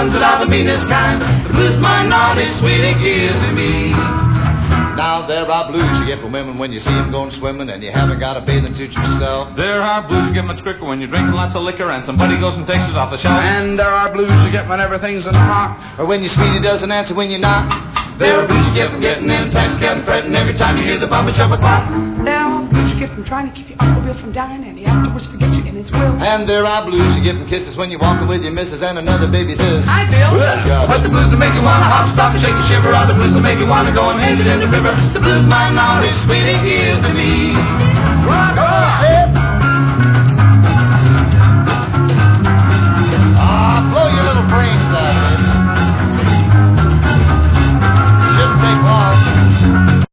ones that are the meanest kind. The blues my naughty sweetie give to me. Now there are blues you get from women when you see them going swimming and you haven't got a bathing suit yourself. There are blues you get much quicker when you're drinking lots of liquor and somebody goes and takes it off the shelf. And there are blues you get when everything's in hot, or when your sweetie doesn't answer when you're not. There are blues you get from getting them texts, getting fretting every time you hear the bumper chopper clock. There are blues you get from trying to keep your Uncle Bill from dying and he afterwards forgets you in his will. And there are blues you get from kisses when you're walking with your missus and another baby says, Hi, Bill. But the blues that make you wanna hop, stop, and shake and shiver are the blues that make you wanna go and hang it in the river. The blues my naughty sweetie give to me.